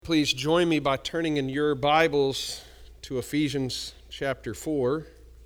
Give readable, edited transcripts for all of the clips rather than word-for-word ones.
Please join me by turning in your Bibles to Ephesians chapter 4.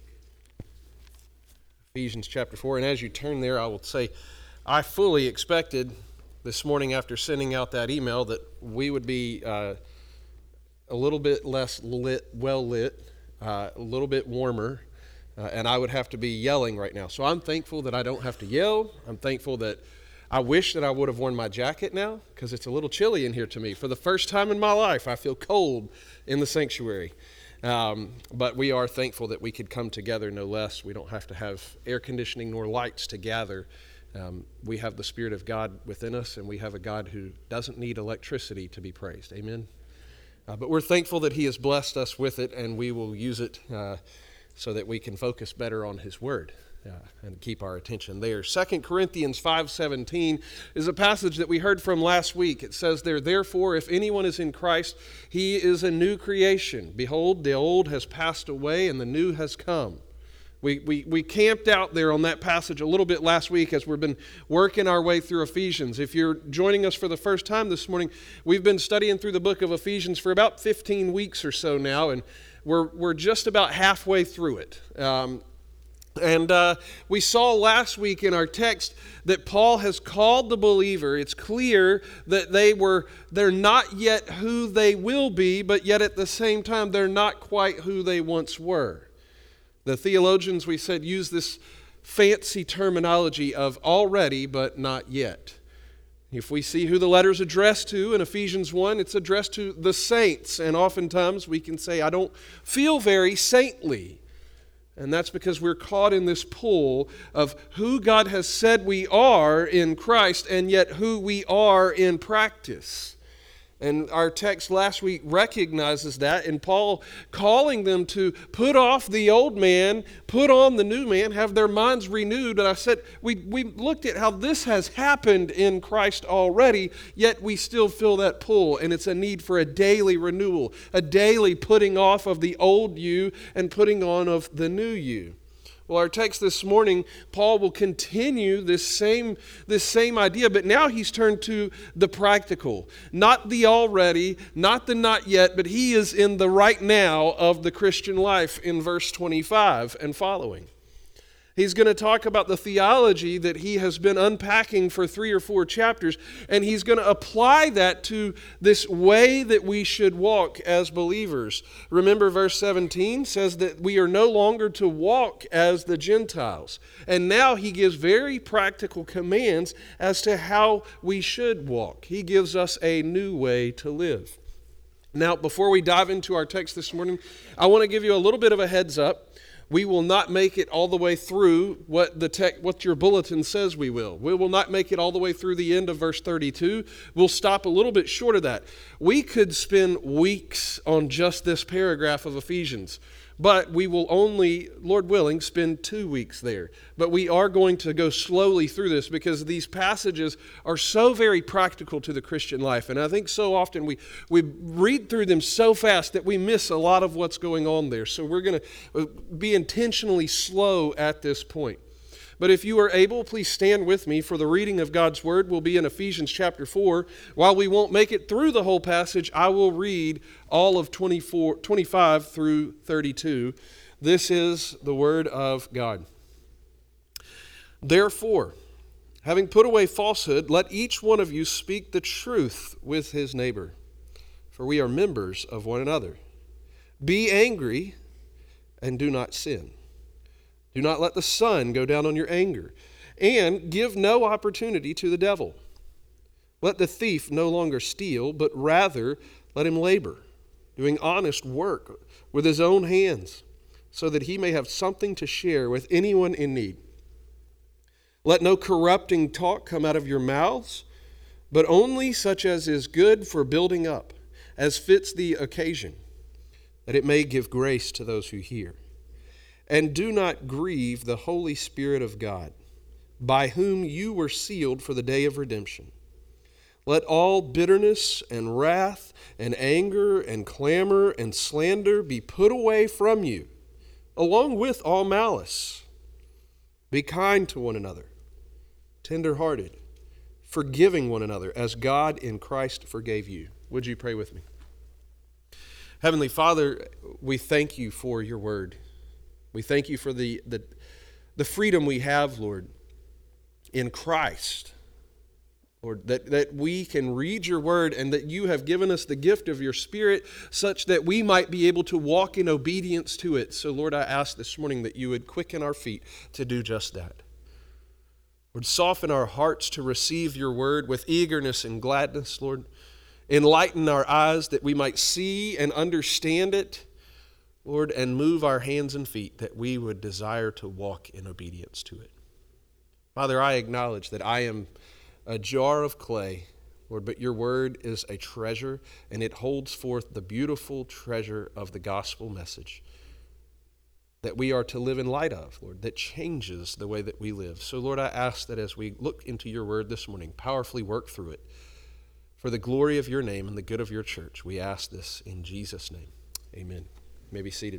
Ephesians chapter 4. And as you turn there, I will say, I fully expected this morning after sending out that email that we would be a little bit less well lit, a little bit warmer, and I would have to be yelling right now. So I'm thankful that I don't have to yell. I'm thankful that I wish that I would have worn my jacket now because it's a little chilly in here to me. For the first time in my life, I feel cold in the sanctuary. But we are thankful that we could come together, no less. We don't have to have air conditioning nor lights to gather. We have the Spirit of God within us, and we have a God who doesn't need electricity to be praised. Amen? But we're thankful that He has blessed us with it, and we will use it so that we can focus better on His Word. And keep our attention there. 2 Corinthians 5:17 is a passage that we heard from last week. It says there, "Therefore, if anyone is in Christ, he is a new creation. Behold, the old has passed away and the new has come." We camped out there on that passage a little bit last week as we've been working our way through Ephesians. If you're joining us for the first time this morning, we've been studying through the book of Ephesians for about 15 weeks or so now, and we're just about halfway through it. And we saw last week in our text that Paul has called the believer. It's clear that they're not yet who they will be, but yet at the same time, they're not quite who they once were. The theologians, we said, use this fancy terminology of already, but not yet. If we see who the letter's addressed to in Ephesians 1, it's addressed to the saints. And oftentimes we can say, I don't feel very saintly. And that's because we're caught in this pull of who God has said we are in Christ and yet who we are in practice. And our text last week recognizes that, and Paul calling them to put off the old man, put on the new man, have their minds renewed. And I said, we looked at how this has happened in Christ already, yet we still feel that pull, and it's a need for a daily renewal, a daily putting off of the old you and putting on of the new you. Well, our text this morning, Paul will continue this same idea, but now he's turned to the practical. Not the already, not the not yet, but he is in the right now of the Christian life in verse 25 and following. He's going to talk about the theology that he has been unpacking for 3 or 4 chapters, and he's going to apply that to this way that we should walk as believers. Remember, verse 17 says that we are no longer to walk as the Gentiles. And now he gives very practical commands as to how we should walk. He gives us a new way to live. Now, before we dive into our text this morning, I want to give you a little bit of a heads up. We will not make it all the way through what your bulletin says we will. We will not make it all the way through the end of verse 32. We'll stop a little bit short of that. We could spend weeks on just this paragraph of Ephesians, but we will only, Lord willing, spend 2 weeks there. But we are going to go slowly through this because these passages are so very practical to the Christian life. And I think so often we read through them so fast that we miss a lot of what's going on there. So we're going to be intentionally slow at this point. But if you are able, please stand with me for the reading of God's Word. We'll be in Ephesians chapter 4. While we won't make it through the whole passage, I will read all of 25 through 32. This is the Word of God. Therefore, having put away falsehood, let each one of you speak the truth with his neighbor, for we are members of one another. Be angry and do not sin. Do not let the sun go down on your anger, and give no opportunity to the devil. Let the thief no longer steal, but rather let him labor, doing honest work with his own hands, so that he may have something to share with anyone in need. Let no corrupting talk come out of your mouths, but only such as is good for building up, as fits the occasion, that it may give grace to those who hear. And do not grieve the Holy Spirit of God, by whom you were sealed for the day of redemption. Let all bitterness and wrath and anger and clamor and slander be put away from you, along with all malice. Be kind to one another, tender-hearted, forgiving one another, as God in Christ forgave you. Would you pray with me? Heavenly Father, we thank you for your word. We thank you for the freedom we have, Lord, in Christ. Lord, that we can read your word and that you have given us the gift of your Spirit such that we might be able to walk in obedience to it. So, Lord, I ask this morning that you would quicken our feet to do just that. Lord, soften our hearts to receive your word with eagerness and gladness, Lord. Enlighten our eyes that we might see and understand it, Lord, and move our hands and feet that we would desire to walk in obedience to it. Father, I acknowledge that I am a jar of clay, Lord, but your word is a treasure, and it holds forth the beautiful treasure of the gospel message that we are to live in light of, Lord, that changes the way that we live. So, Lord, I ask that as we look into your word this morning, powerfully work through it for the glory of your name and the good of your church. We ask this in Jesus' name. Amen. You may be seated.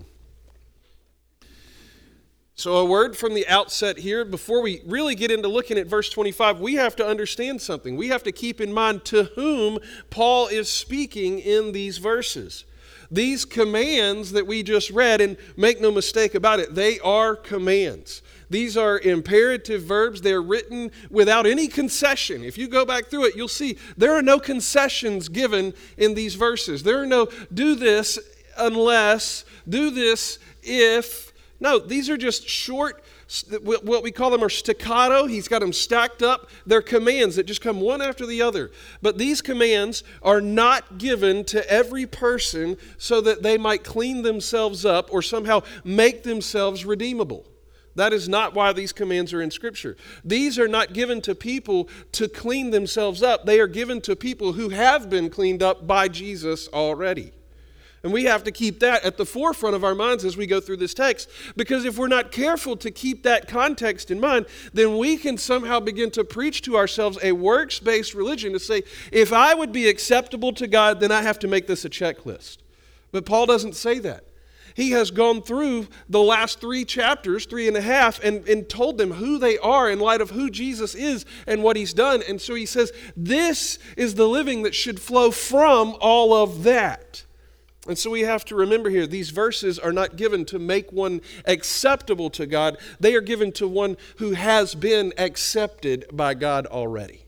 So a word from the outset here, before we really get into looking at verse 25, we have to understand something. We have to keep in mind to whom Paul is speaking in these verses. These commands that we just read, and make no mistake about it, they are commands. These are imperative verbs. They're written without any concession. If you go back through it, you'll see there are no concessions given in these verses. There are no do this unless, do this if. No, these are just short, what we call them are staccato. He's got them stacked up. They're commands that just come one after the other. But these commands are not given to every person so that they might clean themselves up or somehow make themselves redeemable. That is not why these commands are in Scripture. These are not given to people to clean themselves up. They are given to people who have been cleaned up by Jesus already. And we have to keep that at the forefront of our minds as we go through this text, because if we're not careful to keep that context in mind, then we can somehow begin to preach to ourselves a works-based religion to say, if I would be acceptable to God, then I have to make this a checklist. But Paul doesn't say that. He has gone through the last 3 chapters, 3.5, and told them who they are in light of who Jesus is and what he's done. And so he says, this is the living that should flow from all of that. And so we have to remember here, these verses are not given to make one acceptable to God. They are given to one who has been accepted by God already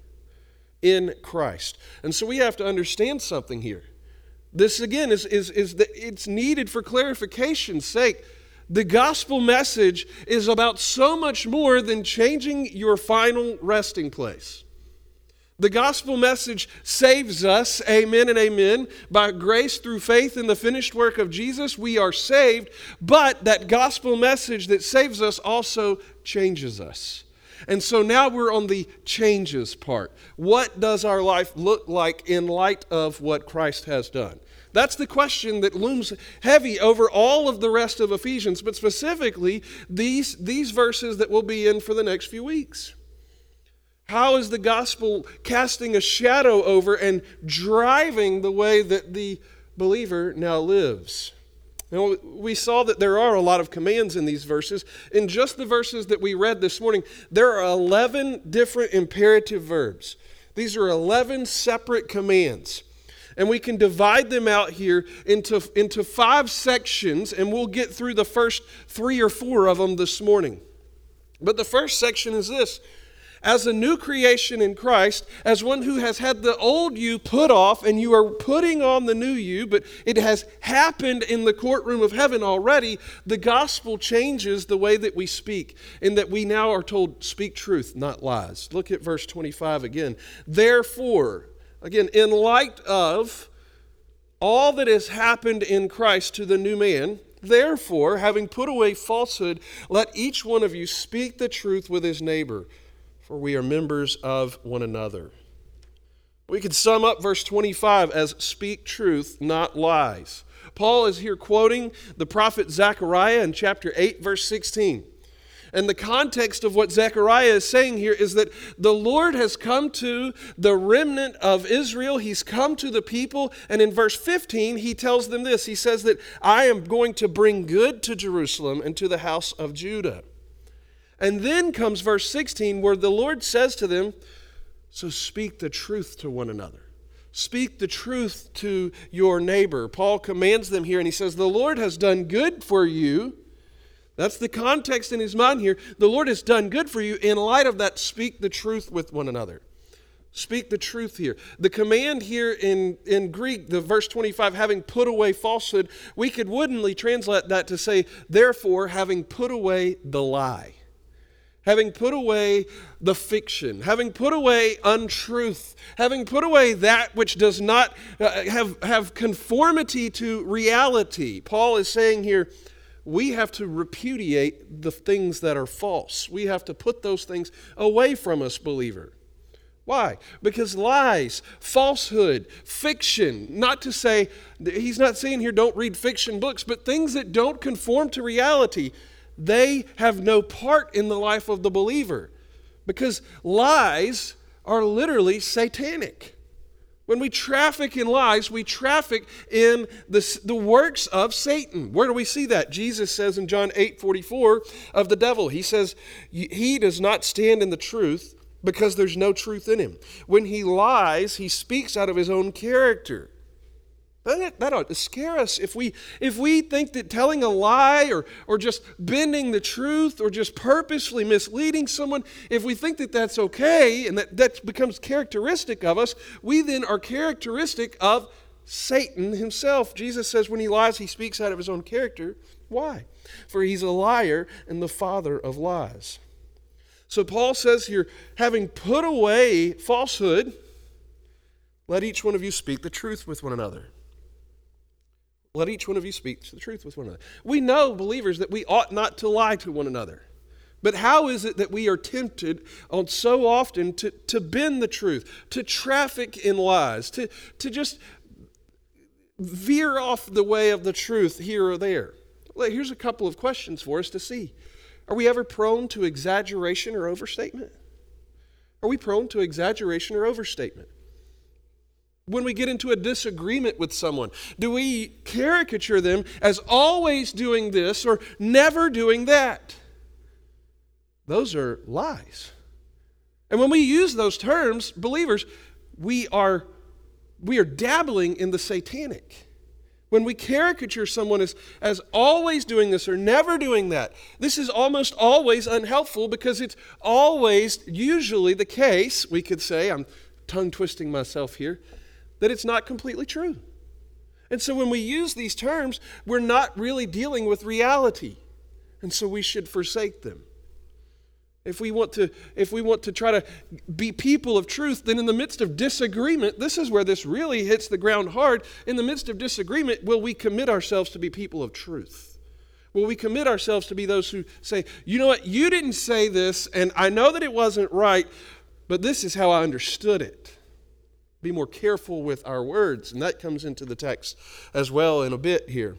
in Christ. And so we have to understand something here. This again is that it's needed for clarification's sake. The gospel message is about so much more than changing your final resting place. The gospel message saves us, amen and amen. By grace through faith in the finished work of Jesus, we are saved. But that gospel message that saves us also changes us. And so now we're on the changes part. What does our life look like in light of what Christ has done? That's the question that looms heavy over all of the rest of Ephesians, but specifically these verses that we'll be in for the next few weeks. How is the gospel casting a shadow over and driving the way that the believer now lives? Now, we saw that there are a lot of commands in these verses. In just the verses that we read this morning, there are 11 different imperative verbs. These are 11 separate commands. And we can divide them out here into 5 sections, and we'll get through the first 3 or 4 of them this morning. But the first section is this. As a new creation in Christ, as one who has had the old you put off and you are putting on the new you, but it has happened in the courtroom of heaven already, the gospel changes the way that we speak, in that we now are told, speak truth, not lies. Look at verse 25 again. Therefore, again, in light of all that has happened in Christ to the new man, therefore, having put away falsehood, let each one of you speak the truth with his neighbor, for we are members of one another. We could sum up verse 25 as speak truth, not lies. Paul is here quoting the prophet Zechariah in chapter 8, verse 16. And the context of what Zechariah is saying here is that the Lord has come to the remnant of Israel. He's come to the people. And in verse 15, he tells them this. He says that I am going to bring good to Jerusalem and to the house of Judah. And then comes verse 16 where the Lord says to them, so speak the truth to one another. Speak the truth to your neighbor. Paul commands them here, and he says, the Lord has done good for you. That's the context in his mind here. The Lord has done good for you. In light of that, speak the truth with one another. Speak the truth here. The command here in Greek, the verse 25, having put away falsehood, we could woodenly translate that to say, therefore, having put away the lie. Having put away the fiction, having put away untruth, having put away that which does not have conformity to reality. Paul is saying here, we have to repudiate the things that are false. We have to put those things away from us, believer. Why? Because lies, falsehood, fiction, not to say, he's not saying here don't read fiction books, but things that don't conform to reality, they have no part in the life of the believer, because lies are literally satanic. When we traffic in lies, we traffic in the works of Satan. Where do we see that? Jesus says in John 8:44 of the devil, he says, he does not stand in the truth because there's no truth in him. When he lies, he speaks out of his own character. That ought to scare us if we think that telling a lie or just bending the truth or just purposely misleading someone, if we think that that's okay and that becomes characteristic of us, we then are characteristic of Satan himself. Jesus says when he lies, he speaks out of his own character. Why? For he's a liar and the father of lies. So Paul says here, having put away falsehood, let each one of you speak the truth with one another. Let each one of you speak the truth with one another. We know, believers, that we ought not to lie to one another. But how is it that we are tempted on so often to bend the truth, to traffic in lies, to just veer off the way of the truth here or there? Well, here's a couple of questions for us to see. Are we ever prone to exaggeration or overstatement? Are we prone to exaggeration or overstatement? When we get into a disagreement with someone, do we caricature them as always doing this or never doing that? Those are lies. And when we use those terms, believers, we are dabbling in the satanic. When we caricature someone as always doing this or never doing that, this is almost always unhelpful because it's always usually the case, we could say, I'm tongue twisting myself here, that it's not completely true. And so when we use these terms, we're not really dealing with reality. And so we should forsake them. If we want to try to be people of truth, then in the midst of disagreement, this is where this really hits the ground hard. In the midst of disagreement, will we commit ourselves to be people of truth? Will we commit ourselves to be those who say, you know what, you didn't say this, and I know that it wasn't right, but this is how I understood it. Be more careful with our words, and that comes into the text as well in a bit here.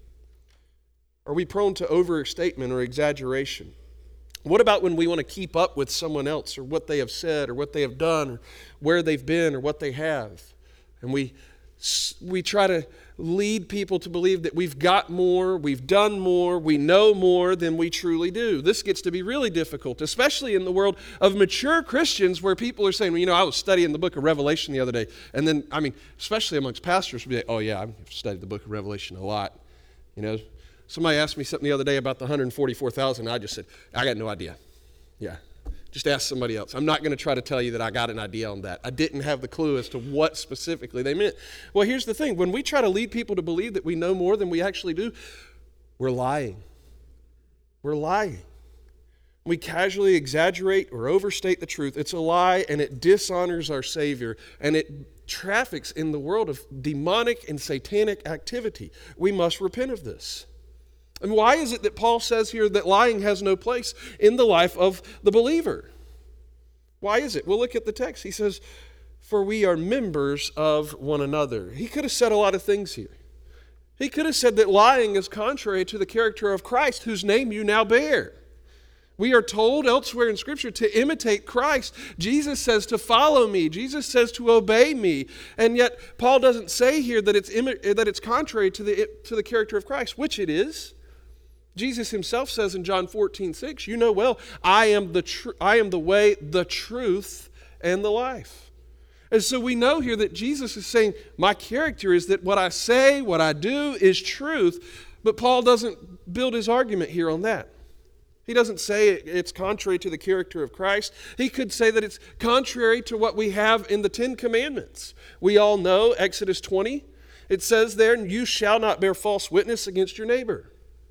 Are we prone to overstatement or exaggeration? What about when we want to keep up with someone else or what they have said or what they have done or where they've been or what they have? And we try to lead people to believe that we've got more, we've done more, we know more than we truly do. This gets to be really difficult, especially in the world of mature Christians where people are saying, well, you know, I was studying the book of Revelation the other day. And then, especially amongst pastors, be like, oh yeah, I've studied the book of Revelation a lot. You know, somebody asked me something the other day about the 144,000. I just said, I got no idea. Yeah. Just ask somebody else. I'm not going to try to tell you that I got an idea on that. I didn't have the clue as to what specifically they meant. Well, here's the thing. When we try to lead people to believe that we know more than we actually do, we're lying. We're lying. We casually exaggerate or overstate the truth. It's a lie, and it dishonors our Savior, and it traffics in the world of demonic and satanic activity. We must repent of this. And why is it that Paul says here that lying has no place in the life of the believer? Why is it? Well, look at the text. He says, for we are members of one another. He could have said a lot of things here. He could have said that lying is contrary to the character of Christ, whose name you now bear. We are told elsewhere in Scripture to imitate Christ. Jesus says to follow me. Jesus says to obey me. And yet Paul doesn't say here that it's contrary to the character of Christ, which it is. Jesus himself says in John 14:6, you know well, I am the way, the truth, and the life. And so we know here that Jesus is saying, my character is that what I say, what I do is truth. But Paul doesn't build his argument here on that. He doesn't say it's contrary to the character of Christ. He could say that it's contrary to what we have in the Ten Commandments. We all know Exodus 20. It says there, you shall not bear false witness against your neighbor.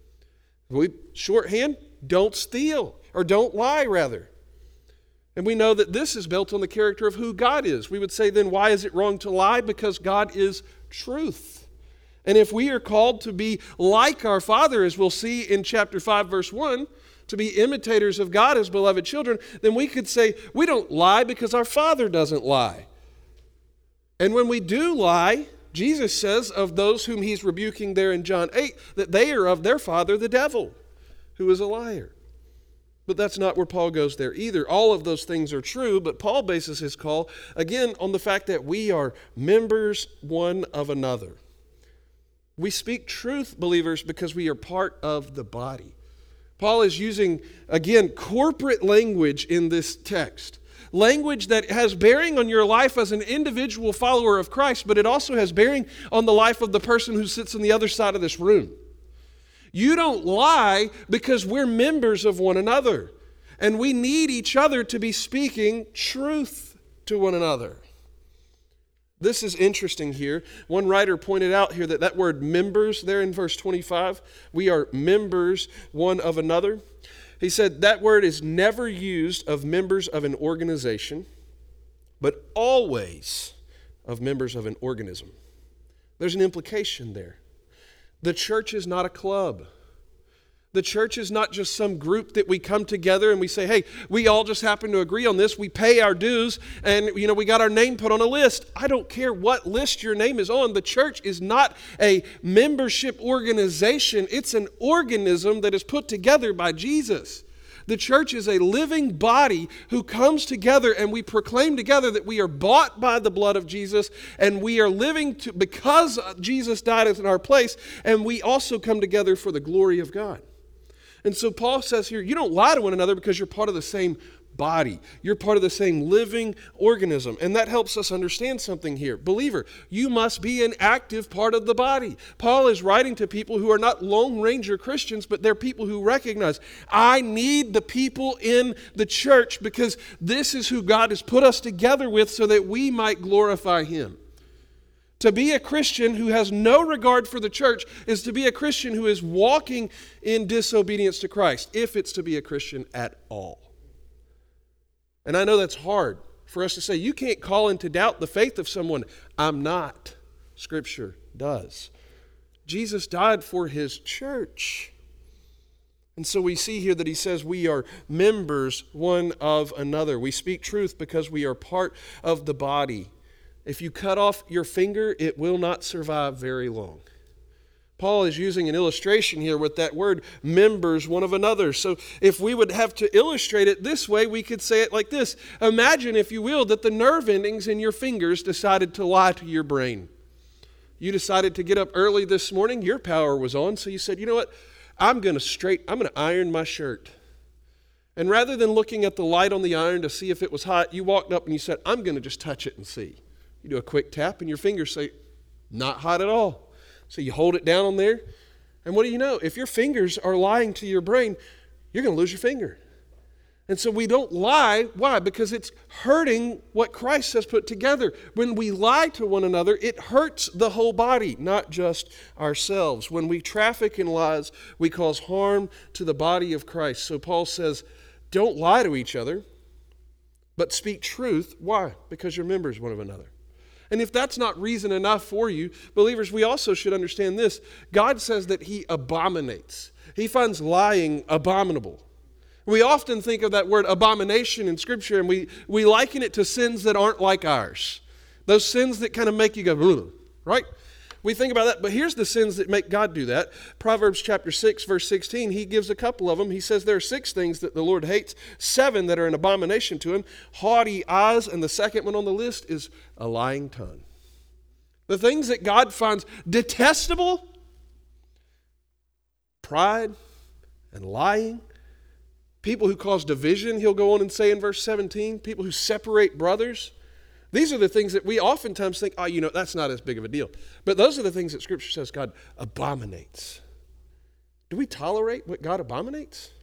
Shorthand, don't steal, or don't lie, rather. And we know that this is built on the character of who God is. We would say then, why is it wrong to lie? Because God is truth. And if we are called to be like our Father, as we'll see in chapter 5, verse 1, to be imitators of God as beloved children, then we could say we don't lie because our Father doesn't lie. And when we do lie, Jesus says of those whom he's rebuking there in John 8, that they are of their father, the devil, who is a liar. But that's not where Paul goes there either. All of those things are true, but Paul bases his call, again, on the fact that we are members one of another. We speak truth, believers, because we are part of the body. Paul is using, again, corporate language in this text. Language that has bearing on your life as an individual follower of Christ, but it also has bearing on the life of the person who sits on the other side of this room. You don't lie because we're members of one another. And we need each other to be speaking truth to one another. This is interesting here. One writer pointed out here that word members there in verse 25, we are members one of another. He said that word is never used of members of an organization, but always of members of an organism. There's an implication there. The church is not a club. The church is not just some group that we come together and we say, hey, we all just happen to agree on this. We pay our dues and, we got our name put on a list. I don't care what list your name is on. The church is not a membership organization. It's an organism that is put together by Jesus. The church is a living body who comes together and we proclaim together that we are bought by the blood of Jesus and we are living because Jesus died in our place, and we also come together for the glory of God. And so Paul says here, you don't lie to one another because you're part of the same body. You're part of the same living organism. And that helps us understand something here. Believer, you must be an active part of the body. Paul is writing to people who are not Lone Ranger Christians, but they're people who recognize, I need the people in the church because this is who God has put us together with so that we might glorify Him. To be a Christian who has no regard for the church is to be a Christian who is walking in disobedience to Christ, if it's to be a Christian at all. And I know that's hard for us to say. You can't call into doubt the faith of someone. I'm not. Scripture does. Jesus died for His church. And so we see here that he says we are members one of another. We speak truth because we are part of the body. If you cut off your finger, it will not survive very long. Paul is using an illustration here with that word, members one of another. So if we would have to illustrate it this way, we could say it like this. Imagine, if you will, that the nerve endings in your fingers decided to lie to your brain. You decided to get up early this morning, your power was on, so you said, you know what, I'm going to iron my shirt. And rather than looking at the light on the iron to see if it was hot, you walked up and you said, I'm going to just touch it and see. You do a quick tap and your fingers say, not hot at all. So you hold it down on there. And what do you know? If your fingers are lying to your brain, you're going to lose your finger. And so we don't lie. Why? Because it's hurting what Christ has put together. When we lie to one another, it hurts the whole body, not just ourselves. When we traffic in lies, we cause harm to the body of Christ. So Paul says, don't lie to each other, but speak truth. Why? Because you're members one of another. And if that's not reason enough for you, believers, we also should understand this. God says that He abominates. He finds lying abominable. We often think of that word abomination in Scripture, and we liken it to sins that aren't like ours. Those sins that kind of make you go, ugh, right? We think about that, but here's the sins that make God do that. Proverbs chapter 6, verse 16, He gives a couple of them. He says there are 6 things that the Lord hates, 7 that are an abomination to Him. Haughty eyes, and the second one on the list is a lying tongue. The things that God finds detestable, pride and lying. People who cause division, He'll go on and say in verse 17, people who separate brothers. These are the things that we oftentimes think, that's not as big of a deal. But those are the things that Scripture says God abominates. Do we tolerate what God abominates?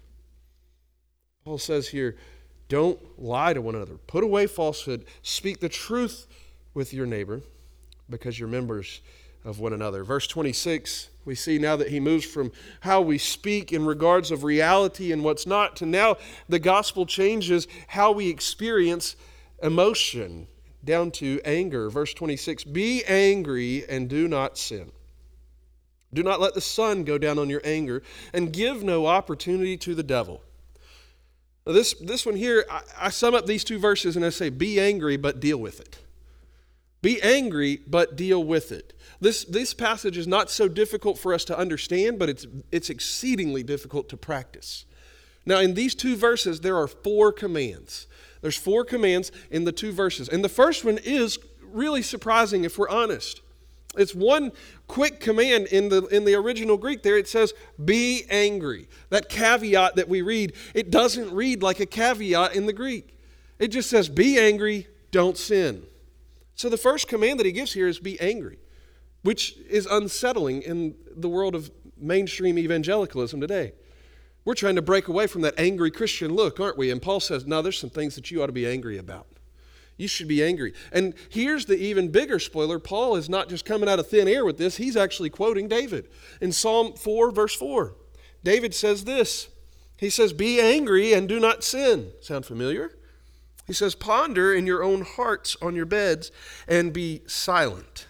Paul says here, don't lie to one another. Put away falsehood. Speak the truth with your neighbor because you're members of one another. Verse 26, we see now that he moves from how we speak in regards of reality and what's not to now the gospel changes how we experience emotion down to anger. Verse 26, be angry and do not sin. Do not let the sun go down on your anger and give no opportunity to the devil. Now this one here, I sum up these two verses and I say, be angry, but deal with it. Be angry, but deal with it. This passage is not so difficult for us to understand, but it's exceedingly difficult to practice. Now, in these two verses, there are 4 commands. There's 4 commands in the 2 verses. And the first one is really surprising if we're honest. It's one quick command in the original Greek there. It says, be angry. That caveat that we read, it doesn't read like a caveat in the Greek. It just says, be angry, don't sin. So the first command that he gives here is be angry, which is unsettling in the world of mainstream evangelicalism today. We're trying to break away from that angry Christian look, aren't we? And Paul says, no, there's some things that you ought to be angry about. You should be angry. And here's the even bigger spoiler. Paul is not just coming out of thin air with this. He's actually quoting David. In Psalm 4, verse 4, David says this. He says, be angry and do not sin. Sound familiar? He says, ponder in your own hearts on your beds and be silent.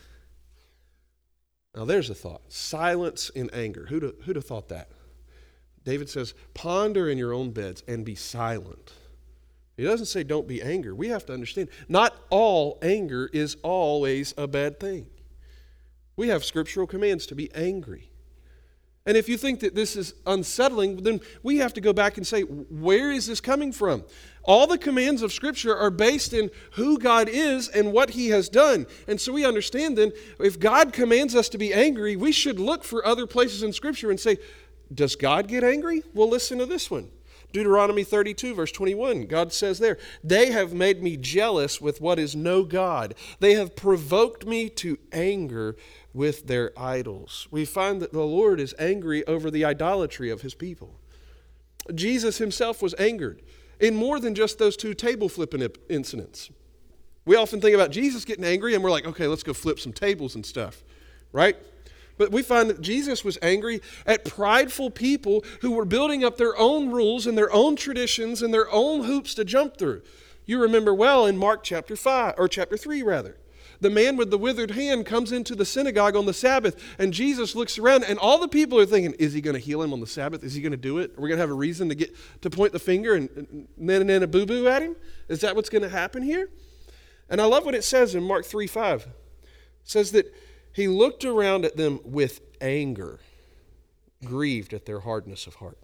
Now there's a thought. Silence in anger. Who'd have thought that? David says, ponder in your own beds and be silent. He doesn't say don't be angry. We have to understand, not all anger is always a bad thing. We have scriptural commands to be angry. And if you think that this is unsettling, then we have to go back and say, where is this coming from? All the commands of Scripture are based in who God is and what He has done. And so we understand then, if God commands us to be angry, we should look for other places in Scripture and say, does God get angry? Well, listen to this one. Deuteronomy 32, verse 21, God says there, they have made me jealous with what is no God. They have provoked me to anger with their idols. We find that the Lord is angry over the idolatry of His people. Jesus Himself was angered in more than just those 2 table flipping incidents. We often think about Jesus getting angry and we're like, okay, let's go flip some tables and stuff, right? But we find that Jesus was angry at prideful people who were building up their own rules and their own traditions and their own hoops to jump through. You remember well in Mark chapter 3 rather. The man with the withered hand comes into the synagogue on the Sabbath, and Jesus looks around, and all the people are thinking, is He going to heal him on the Sabbath? Is He going to do it? Are we going to have a reason to point the finger and a boo-boo at Him? Is that what's going to happen here? And I love what it says in Mark 3:5. It says that He looked around at them with anger, grieved at their hardness of heart.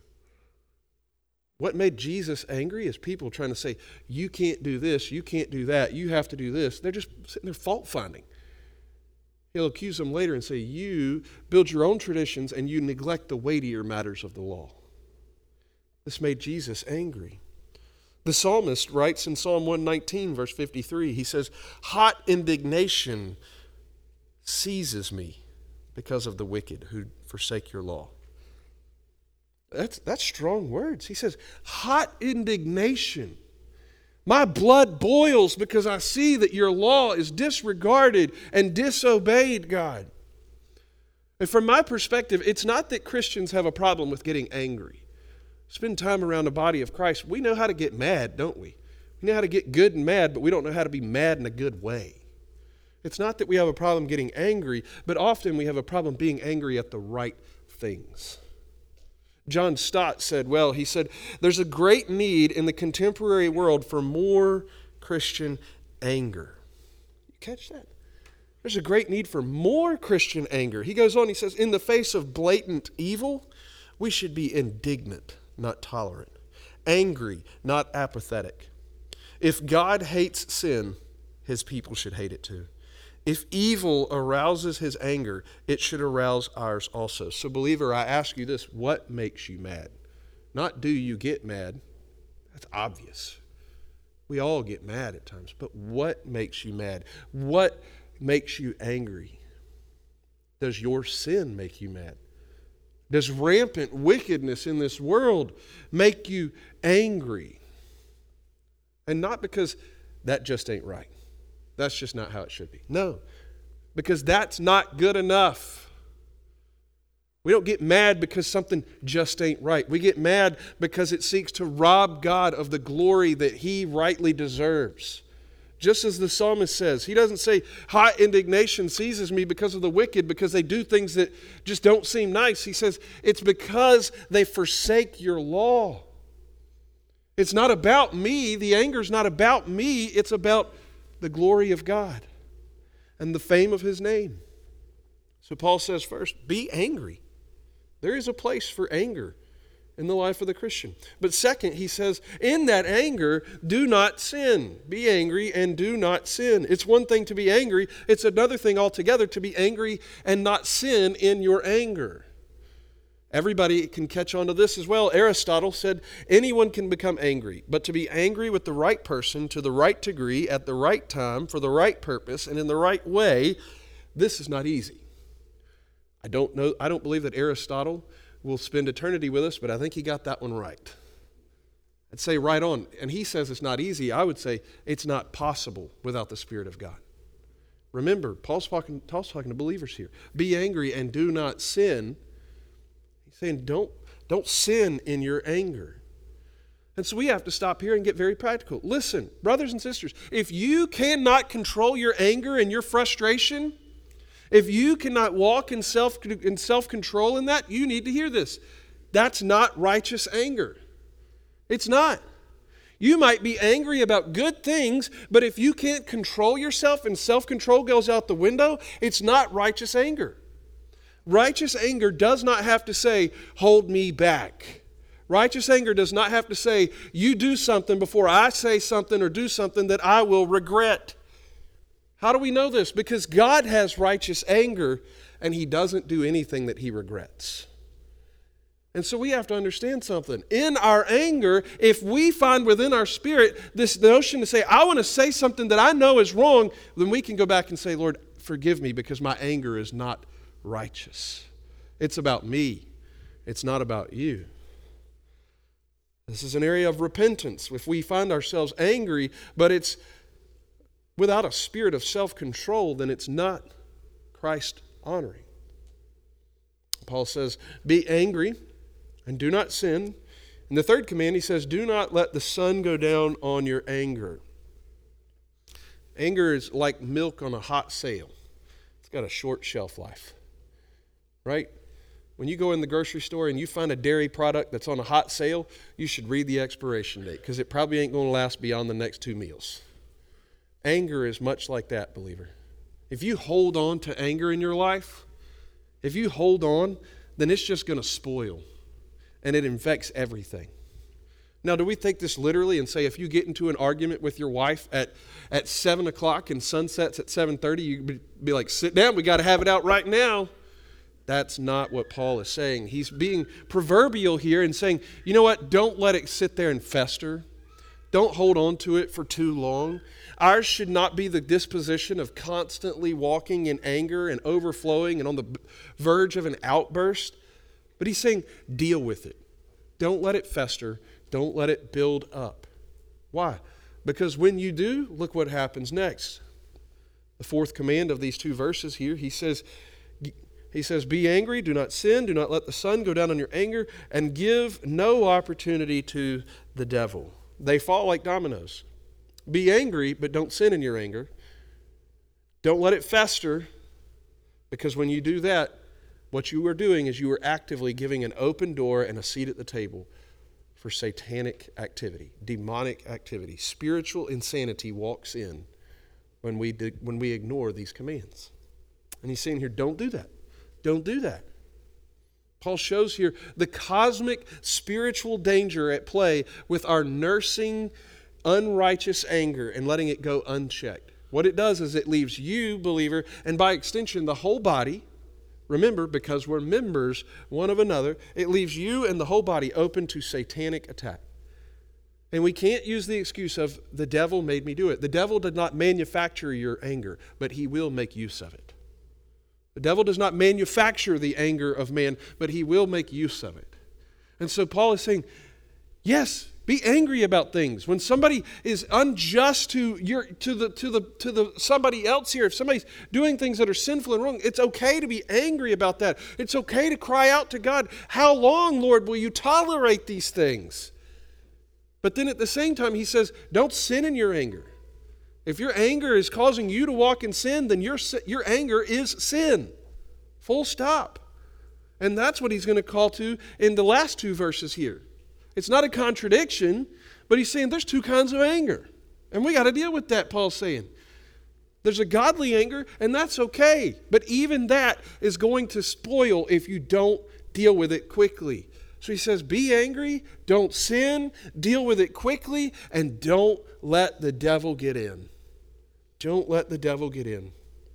What made Jesus angry is people trying to say, you can't do this, you can't do that, you have to do this. They're just sitting there fault-finding. He'll accuse them later and say, you build your own traditions and you neglect the weightier matters of the law. This made Jesus angry. The psalmist writes in Psalm 119, verse 53, he says, hot indignation seizes me because of the wicked who forsake your law. That's strong words. He says, hot indignation. My blood boils because I see that your law is disregarded and disobeyed, God. And from my perspective, it's not that Christians have a problem with getting angry. Spend time around the body of Christ. We know how to get mad, don't we? We know how to get good and mad, but we don't know how to be mad in a good way. It's not that we have a problem getting angry, but often we have a problem being angry at the right things. John Stott said, he said, there's a great need in the contemporary world for more Christian anger. You catch that? There's a great need for more Christian anger. He goes on, he says, in the face of blatant evil, we should be indignant, not tolerant. Angry, not apathetic. If God hates sin, His people should hate it too. If evil arouses His anger, it should arouse ours also. So believer, I ask you this, what makes you mad? Not do you get mad? That's obvious. We all get mad at times. But what makes you mad? What makes you angry? Does your sin make you mad? Does rampant wickedness in this world make you angry? And not because that just ain't right. That's just not how it should be. No, because that's not good enough. We don't get mad because something just ain't right. We get mad because it seeks to rob God of the glory that He rightly deserves. Just as the psalmist says, he doesn't say, hot indignation seizes me because of the wicked, because they do things that just don't seem nice. He says, it's because they forsake your law. It's not about me. The anger's not about me. It's about the glory of God and the fame of His name. So Paul says first, be angry. There is a place for anger in the life of the Christian. But second, he says, in that anger, do not sin. Be angry and do not sin. It's one thing to be angry. It's another thing altogether to be angry and not sin in your anger. Everybody can catch on to this as well. Aristotle said anyone can become angry, but to be angry with the right person to the right degree at the right time for the right purpose and in the right way, this is not easy. I don't believe that Aristotle will spend eternity with us, but I think he got that one right. I'd say right on. And he says it's not easy. I would say it's not possible without the Spirit of God. Remember, Paul's talking to believers here. Be angry and do not sin. He's saying don't sin in your anger. And so we have to stop here and get very practical. Listen, brothers and sisters, if you cannot control your anger and your frustration, if you cannot walk in self-control in that, you need to hear this. That's not righteous anger. It's not. You might be angry about good things, but if you can't control yourself and self-control goes out the window, it's not righteous anger. Righteous anger does not have to say, hold me back. Righteous anger does not have to say, you do something before I say something or do something that I will regret. How do we know this? Because God has righteous anger and He doesn't do anything that He regrets. And so we have to understand something. In our anger, if we find within our spirit this notion to say, I want to say something that I know is wrong, then we can go back and say, Lord, forgive me because my anger is not righteous. It's about me. It's not about you. This is an area of repentance. If we find ourselves angry, but it's without a spirit of self-control, then it's not Christ-honoring. Paul says, be angry and do not sin. In the third command, he says, do not let the sun go down on your anger. Anger is like milk on a hot sail. It's got a short shelf life, right? When you go in the grocery store and you find a dairy product that's on a hot sale, you should read the expiration date because it probably ain't going to last beyond the next 2 meals. Anger is much like that, believer. If you hold on to anger in your life, if you hold on, then it's just going to spoil, and it infects everything. Now, do we take this literally and say if you get into an argument with your wife at 7 o'clock and sun sets at 7:30, you be like, sit down, we got to have it out right now? That's not what Paul is saying. He's being proverbial here and saying, you know what, don't let it sit there and fester. Don't hold on to it for too long. Ours should not be the disposition of constantly walking in anger and overflowing and on the verge of an outburst. But he's saying, deal with it. Don't let it fester. Don't let it build up. Why? Because when you do, look what happens next. The fourth command of these 2 verses here, he says, be angry, do not sin, do not let the sun go down on your anger, and give no opportunity to the devil. They fall like dominoes. Be angry, but don't sin in your anger. Don't let it fester, because when you do that, what you are doing is you are actively giving an open door and a seat at the table for satanic activity, demonic activity. Spiritual insanity walks in when we ignore these commands. And he's saying here, don't do that. Don't do that. Paul shows here the cosmic spiritual danger at play with our nursing unrighteous anger and letting it go unchecked. What it does is it leaves you, believer, and by extension the whole body, remember, because we're members one of another, it leaves you and the whole body open to satanic attack. And we can't use the excuse of, the devil made me do it. The devil did not manufacture your anger, but he will make use of it. The devil does not manufacture the anger of man, but he will make use of it. And so Paul is saying, yes, be angry about things. When somebody is unjust to somebody else here, if somebody's doing things that are sinful and wrong, it's okay to be angry about that. It's okay to cry out to God, how long, Lord, will you tolerate these things? But then at the same time, he says, don't sin in your anger. If your anger is causing you to walk in sin, then your anger is sin. Full stop. And that's what he's going to call to in the last two verses here. It's not a contradiction, but he's saying there's two kinds of anger. And we got to deal with that, Paul's saying. There's a godly anger, and that's okay. But even that is going to spoil if you don't deal with it quickly. So he says, be angry, don't sin, deal with it quickly, and don't let the devil get in. Don't let the devil get in.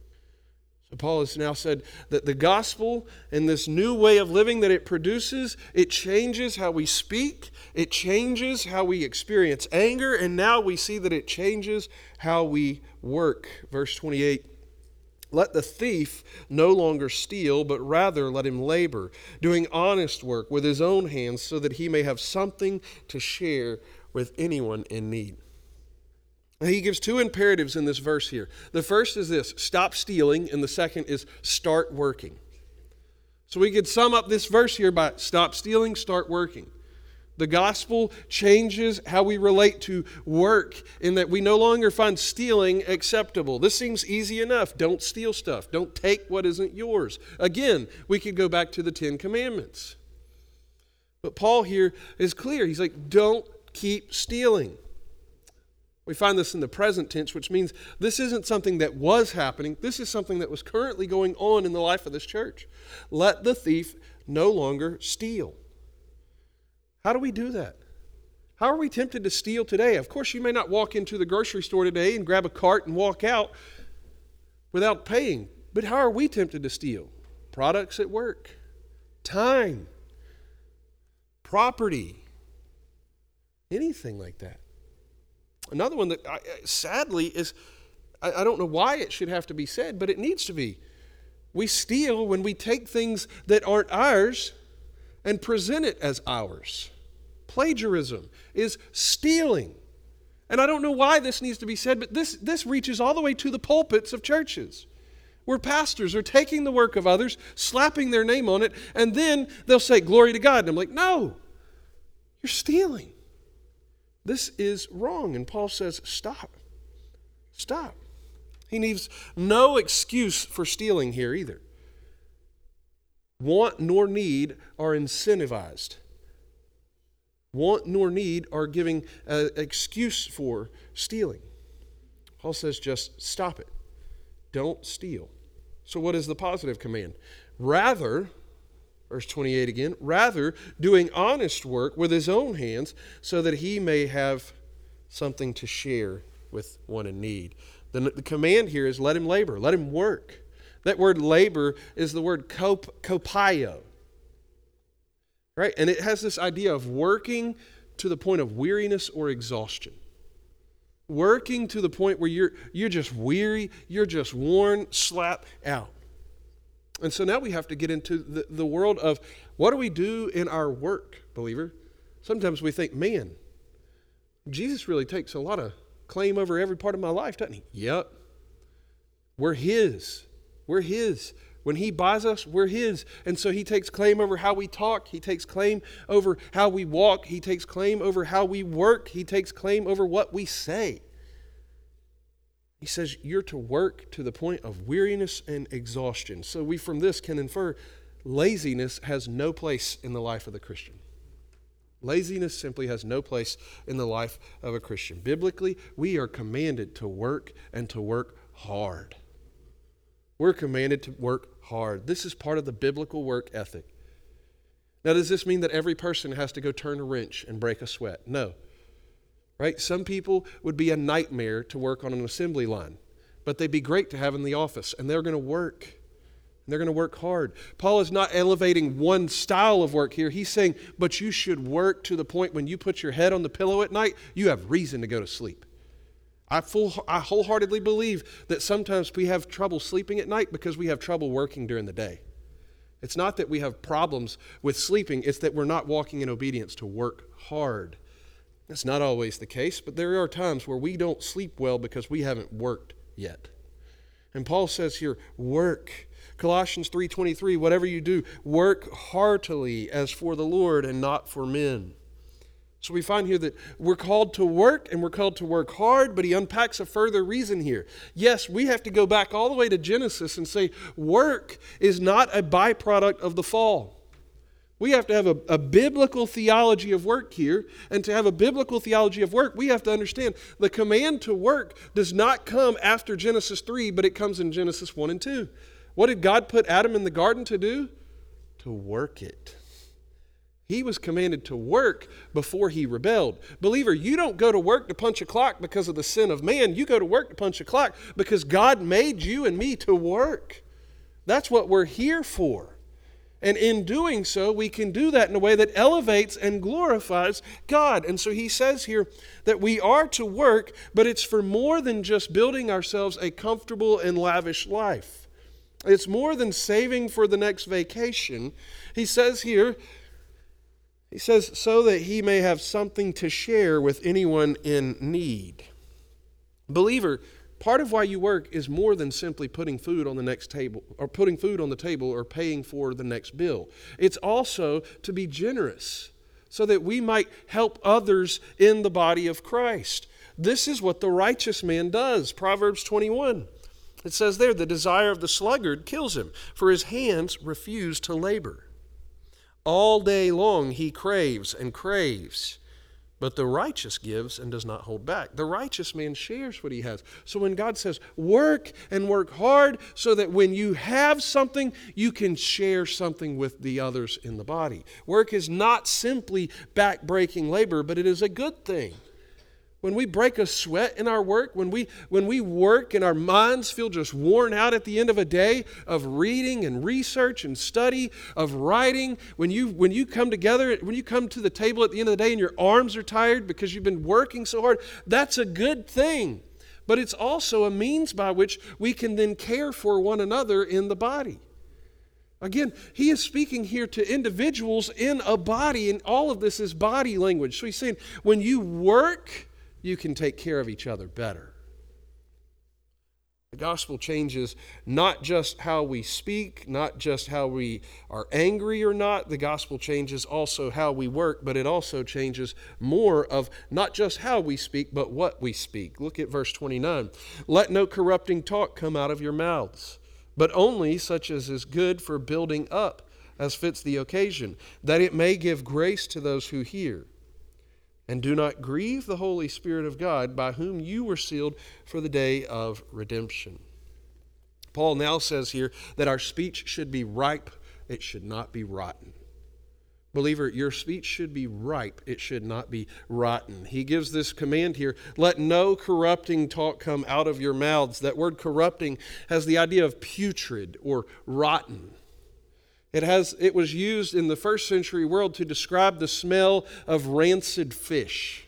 So Paul has now said that the gospel and this new way of living that it produces, it changes how we speak, it changes how we experience anger, and now we see that it changes how we work. Verse 28. Let the thief no longer steal, but rather let him labor, doing honest work with his own hands, so that he may have something to share with anyone in need. And he gives two imperatives in this verse here. The first is this, stop stealing, and the second is start working. So we could sum up this verse here by stop stealing, start working. The gospel changes how we relate to work in that we no longer find stealing acceptable. This seems easy enough. Don't steal stuff. Don't take what isn't yours. Again, we could go back to the 10 Commandments. But Paul here is clear. He's like, don't keep stealing. We find this in the present tense, which means this isn't something that was happening. This is something that was currently going on in the life of this church. Let the thief no longer steal. How do we do that? How are we tempted to steal today? Of course, you may not walk into the grocery store today and grab a cart and walk out without paying. But how are we tempted to steal? Products at work, time, property, anything like that. Another one that sadly is, I don't know why it should have to be said, but it needs to be. We steal when we take things that aren't ours and present it as ours. Plagiarism is stealing. And I don't know why this needs to be said, but this reaches all the way to the pulpits of churches, where pastors are taking the work of others, slapping their name on it, and then they'll say, glory to God. And I'm like, no, you're stealing. This is wrong. And Paul says, stop. Stop. He needs no excuse for stealing here either. Want nor need are incentivized. Want nor need are giving an excuse for stealing. Paul says just stop it. Don't steal. So what is the positive command? Rather, verse 28 again, rather doing honest work with his own hands so that he may have something to share with one in need. The command here is let him labor, let him work. That word labor is the word kopio. Right? And it has this idea of working to the point of weariness or exhaustion. Working to the point where you're just weary, you're just worn, slap out. And so now we have to get into the world of what do we do in our work, believer? Sometimes we think, man, Jesus really takes a lot of claim over every part of my life, doesn't he? Yep. We're his. We're his. When he buys us, we're his. And so he takes claim over how we talk. He takes claim over how we walk. He takes claim over how we work. He takes claim over what we say. He says you're to work to the point of weariness and exhaustion. So we from this can infer laziness has no place in the life of the Christian. Laziness simply has no place in the life of a Christian. Biblically, we are commanded to work and to work hard. We're commanded to work hard. This is part of the biblical work ethic. Now, does this mean that every person has to go turn a wrench and break a sweat? No. Right? Some people would be a nightmare to work on an assembly line, but they'd be great to have in the office, and they're going to work. And they're going to work hard. Paul is not elevating one style of work here. He's saying, but you should work to the point when you put your head on the pillow at night, you have reason to go to sleep. I wholeheartedly believe that sometimes we have trouble sleeping at night because we have trouble working during the day. It's not that we have problems with sleeping, it's that we're not walking in obedience to work hard. That's not always the case, but there are times where we don't sleep well because we haven't worked yet. And Paul says here, work. Colossians 3:23, whatever you do, work heartily as for the Lord and not for men. So we find here that we're called to work and we're called to work hard, but he unpacks a further reason here. Yes, we have to go back all the way to Genesis and say work is not a byproduct of the fall. We have to have a biblical theology of work here, and to have a biblical theology of work, we have to understand the command to work does not come after Genesis 3, but it comes in Genesis 1 and 2. What did God put Adam in the garden to do? To work it. He was commanded to work before he rebelled. Believer, you don't go to work to punch a clock because of the sin of man. You go to work to punch a clock because God made you and me to work. That's what we're here for. And in doing so, we can do that in a way that elevates and glorifies God. And so he says here that we are to work, but it's for more than just building ourselves a comfortable and lavish life. It's more than saving for the next vacation. He says here, so that he may have something to share with anyone in need. Believer, part of why you work is more than simply putting food on the next table, or putting food on the table, or paying for the next bill. It's also to be generous so that we might help others in the body of Christ. This is what the righteous man does. Proverbs 21. It says there, the desire of the sluggard kills him, for his hands refuse to labor. All day long he craves and craves, but the righteous gives and does not hold back. The righteous man shares what he has. So when God says, work and work hard so that when you have something, you can share something with the others in the body. Work is not simply back-breaking labor, but it is a good thing. When we break a sweat in our work, when we work and our minds feel just worn out at the end of a day of reading and research and study, of writing, when you come together, when you come to the table at the end of the day and your arms are tired because you've been working so hard, that's a good thing. But it's also a means by which we can then care for one another in the body. Again, he is speaking here to individuals in a body, and all of this is body language. So he's saying, when you work, you can take care of each other better. The gospel changes not just how we speak, not just how we are angry or not. The gospel changes also how we work, but it also changes more of not just how we speak, but what we speak. Look at verse 29. Let no corrupting talk come out of your mouths, but only such as is good for building up, as fits the occasion, that it may give grace to those who hear. And do not grieve the Holy Spirit of God, by whom you were sealed for the day of redemption. Paul now says here that our speech should be ripe, it should not be rotten. Believer, your speech should be ripe, it should not be rotten. He gives this command here, let no corrupting talk come out of your mouths. That word corrupting has the idea of putrid or rotten. It was used in the first century world to describe the smell of rancid fish.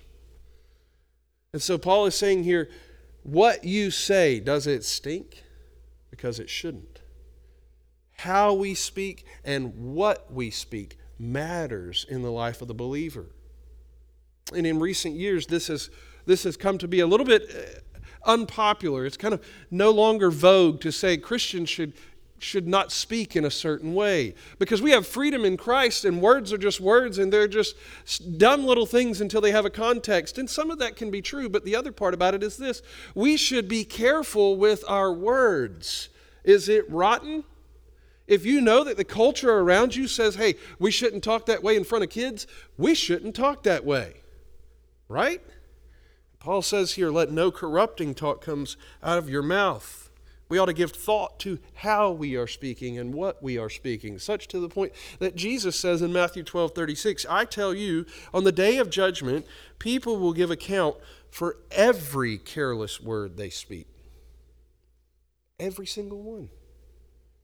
And so Paul is saying here, what you say, does it stink? Because it shouldn't. How we speak and what we speak matters in the life of the believer. And in recent years, this has come to be a little bit unpopular. It's kind of no longer vogue to say Christians should not speak in a certain way, because we have freedom in Christ, and words are just words, and they're just dumb little things until they have a context. And some of that can be true, but the other part about it is this: we should be careful with our words. Is it rotten? If you know that the culture around you says, hey, we shouldn't talk that way in front of kids, we shouldn't talk that way, right? Paul says here, let no corrupting talk comes out of your mouth. We ought to give thought to how we are speaking and what we are speaking, such to the point that Jesus says in Matthew 12:36, I tell you, on the day of judgment, people will give account for every careless word they speak. Every single one.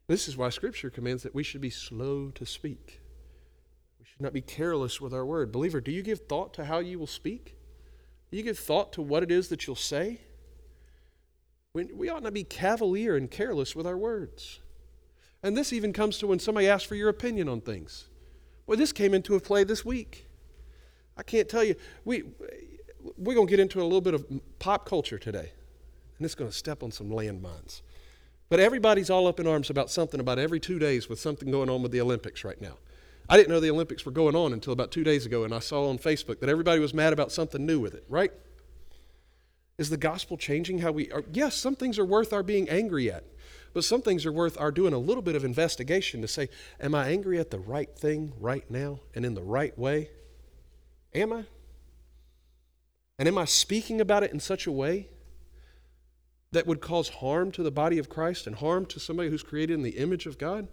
This is why Scripture commands that we should be slow to speak. We should not be careless with our word. Believer, do you give thought to how you will speak? Do you give thought to what it is that you'll say? We ought not be cavalier and careless with our words. And this even comes to when somebody asks for your opinion on things. Well, this came into play this week. I can't tell you. We're going to get into a little bit of pop culture today. And it's going to step on some landmines. But everybody's all up in arms about something about every 2 days with something going on with the Olympics right now. I didn't know the Olympics were going on until about 2 days ago, and I saw on Facebook that everybody was mad about something new with it, right? Is the gospel changing how we are? Yes, some things are worth our being angry at, but some things are worth our doing a little bit of investigation to say, am I angry at the right thing right now and in the right way? Am I? And am I speaking about it in such a way that would cause harm to the body of Christ and harm to somebody who's created in the image of God?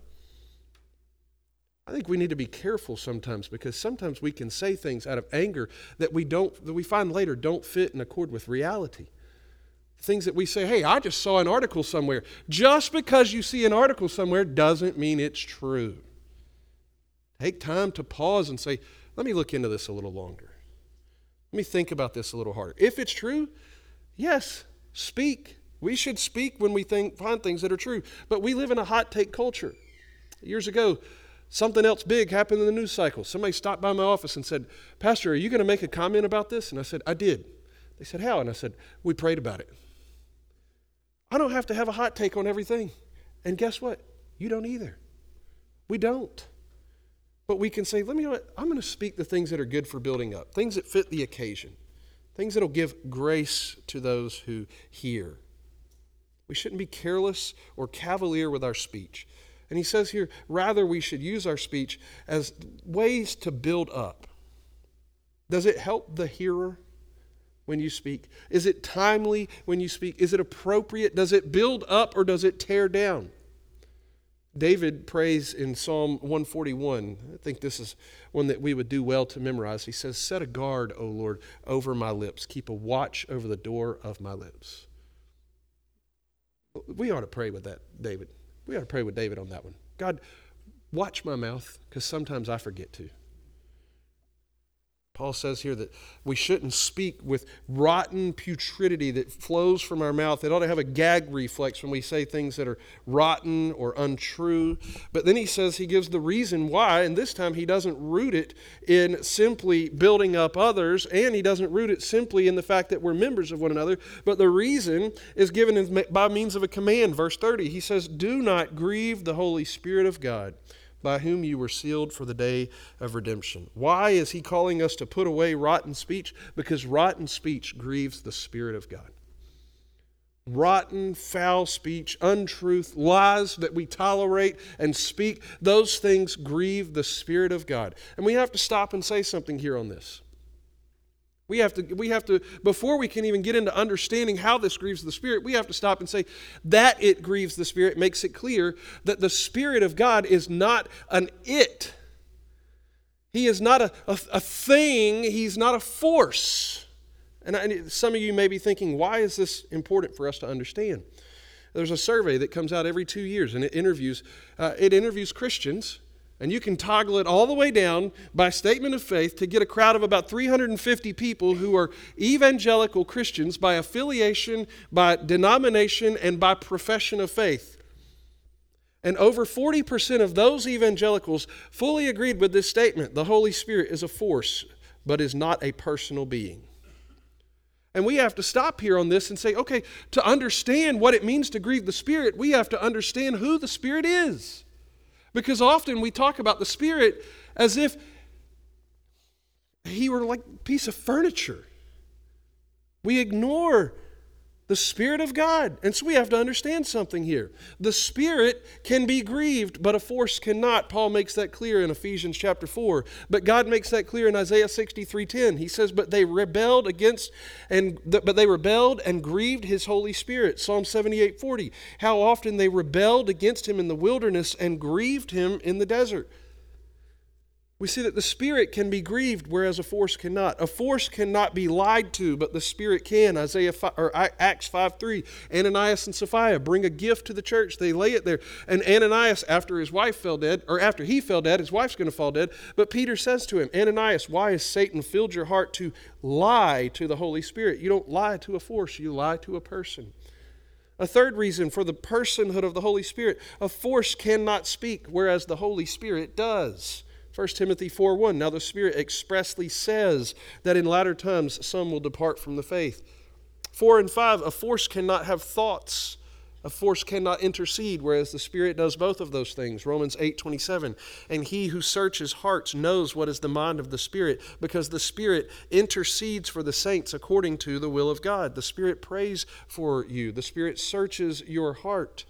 I think we need to be careful sometimes, because sometimes we can say things out of anger that we find later don't fit in accord with reality. Things that we say, hey, I just saw an article somewhere. Just because you see an article somewhere doesn't mean it's true. Take time to pause and say, let me look into this a little longer. Let me think about this a little harder. If it's true, yes, speak. We should speak when we find things that are true. But we live in a hot take culture. Years ago, something else big happened in the news cycle. Somebody stopped by my office and said, Pastor, are you going to make a comment about this? And I said, I did. They said, how? And I said, we prayed about it. I don't have to have a hot take on everything. And guess what? You don't either. We don't. But we can say, I'm going to speak the things that are good for building up, things that fit the occasion, things that will give grace to those who hear. We shouldn't be careless or cavalier with our speech. And he says here, rather we should use our speech as ways to build up. Does it help the hearer when you speak? Is it timely when you speak? Is it appropriate? Does it build up or does it tear down? David prays in Psalm 141. I think this is one that we would do well to memorize. He says, set a guard, O Lord, over my lips. Keep a watch over the door of my lips. We ought to pray with that, David. We ought to pray with David on that one. God, watch my mouth, because sometimes I forget to. Paul says here that we shouldn't speak with rotten putridity that flows from our mouth. It ought to have a gag reflex when we say things that are rotten or untrue. But then he says he gives the reason why, and this time he doesn't root it in simply building up others, and he doesn't root it simply in the fact that we're members of one another, but the reason is given by means of a command. Verse 30, he says, do not grieve the Holy Spirit of God, by whom you were sealed for the day of redemption. Why is he calling us to put away rotten speech? Because rotten speech grieves the Spirit of God. Rotten, foul speech, untruth, lies that we tolerate and speak, those things grieve the Spirit of God. And we have to stop and say something here on this. We have to, before we can even get into understanding how this grieves the Spirit, we have to stop and say that it grieves the Spirit makes it clear that the Spirit of God is not an it. He is not a thing. He's not a force. And some of you may be thinking, why is this important for us to understand? There's a survey that comes out every 2 years, and it interviews Christians. And you can toggle it all the way down by statement of faith to get a crowd of about 350 people who are evangelical Christians by affiliation, by denomination, and by profession of faith. And over 40% of those evangelicals fully agreed with this statement. The Holy Spirit is a force, but is not a personal being. And we have to stop here on this and say, okay, to understand what it means to grieve the Spirit, we have to understand who the Spirit is. Because often we talk about the Spirit as if he were like a piece of furniture. We ignore the Spirit of God. And so we have to understand something here. The Spirit can be grieved, but a force cannot. Paul makes that clear in Ephesians chapter 4. But God makes that clear in Isaiah 63:10. He says, but they rebelled and grieved his Holy Spirit. Psalm 78:40. How often they rebelled against him in the wilderness and grieved him in the desert. We see that the Spirit can be grieved, whereas a force cannot. A force cannot be lied to, but the Spirit can. Acts 5:3. Ananias and Sapphira bring a gift to the church. They lay it there. And Ananias, after his wife fell dead, or after he fell dead, his wife's going to fall dead. But Peter says to him, Ananias, why has Satan filled your heart to lie to the Holy Spirit? You don't lie to a force, you lie to a person. A third reason for the personhood of the Holy Spirit: a force cannot speak, whereas the Holy Spirit does. 1 Timothy 4:1, now the Spirit expressly says that in latter times some will depart from the faith. 4 and 5, a force cannot have thoughts. A force cannot intercede, whereas the Spirit does both of those things. Romans 8:27, and he who searches hearts knows what is the mind of the Spirit, because the Spirit intercedes for the saints according to the will of God. The Spirit prays for you. The Spirit searches your heart.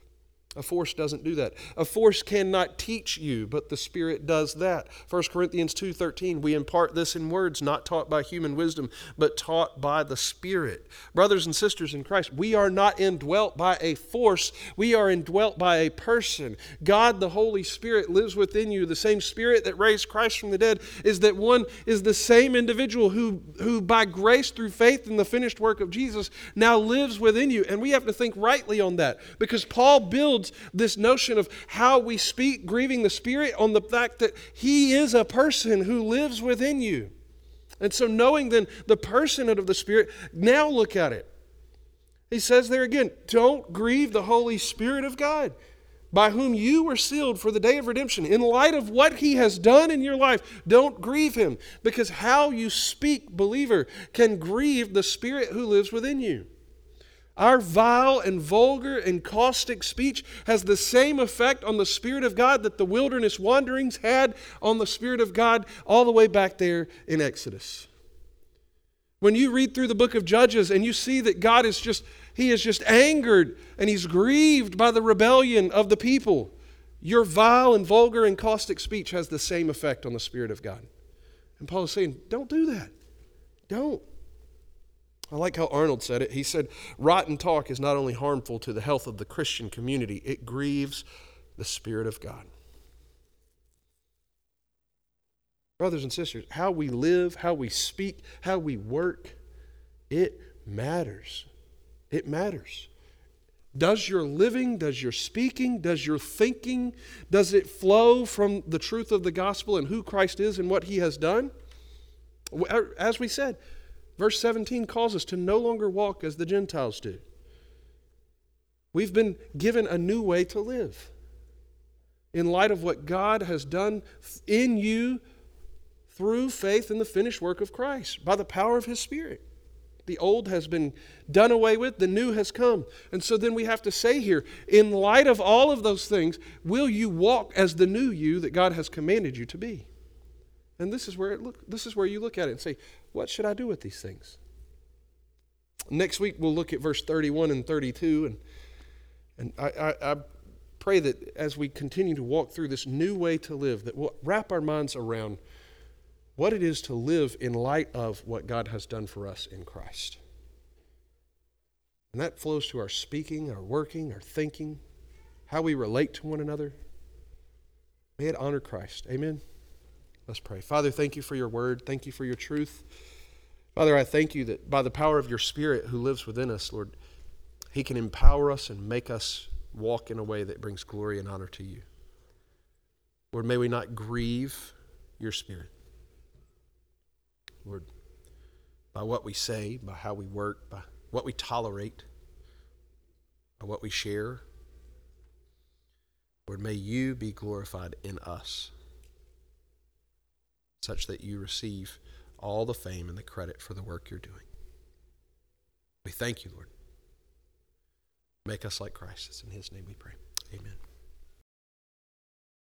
A force doesn't do that. A force cannot teach you, but the Spirit does that. 1 Corinthians 2:13, we impart this in words not taught by human wisdom, but taught by the Spirit. Brothers and sisters in Christ, we are not indwelt by a force. We are indwelt by a person. God, the Holy Spirit, lives within you. The same Spirit that raised Christ from the dead is the same individual who by grace through faith in the finished work of Jesus now lives within you. And we have to think rightly on that, because Paul builds this notion of how we speak, grieving the Spirit, on the fact that He is a person who lives within you. And so knowing then the personhood of the Spirit, now look at it. He says there again, don't grieve the Holy Spirit of God, by whom you were sealed for the day of redemption. In light of what He has done in your life, don't grieve Him, because how you speak, believer, can grieve the Spirit who lives within you. Our vile and vulgar and caustic speech has the same effect on the Spirit of God that the wilderness wanderings had on the Spirit of God all the way back there in Exodus. When you read through the book of Judges and you see that God is just angered and He's grieved by the rebellion of the people, your vile and vulgar and caustic speech has the same effect on the Spirit of God. And Paul is saying, don't do that. Don't. I like how Arnold said it. He said, rotten talk is not only harmful to the health of the Christian community, it grieves the Spirit of God. Brothers and sisters, how we live, how we speak, how we work, it matters. It matters. Does your living, does your speaking, does your thinking, does it flow from the truth of the gospel and who Christ is and what He has done? As we said, Verse 17 calls us to no longer walk as the Gentiles do. We've been given a new way to live in light of what God has done in you through faith in the finished work of Christ by the power of His Spirit. The old has been done away with, the new has come. And so then we have to say here, in light of all of those things, will you walk as the new you that God has commanded you to be? And this is where you look at it and say, what should I do with these things? Next week we'll look at verse 31 and 32, and I pray that as we continue to walk through this new way to live, that we'll wrap our minds around what it is to live in light of what God has done for us in Christ. And that flows to our speaking, our working, our thinking, how we relate to one another. May it honor Christ. Amen. Let's pray. Father, thank you for your word. Thank you for your truth. Father, I thank you that by the power of your Spirit who lives within us, Lord, He can empower us and make us walk in a way that brings glory and honor to you. Lord, may we not grieve your Spirit. Lord, by what we say, by how we work, by what we tolerate, by what we share, Lord, may you be glorified in us, such that you receive all the fame and the credit for the work you're doing. We thank you, Lord. Make us like Christ. It's in His name we pray. Amen.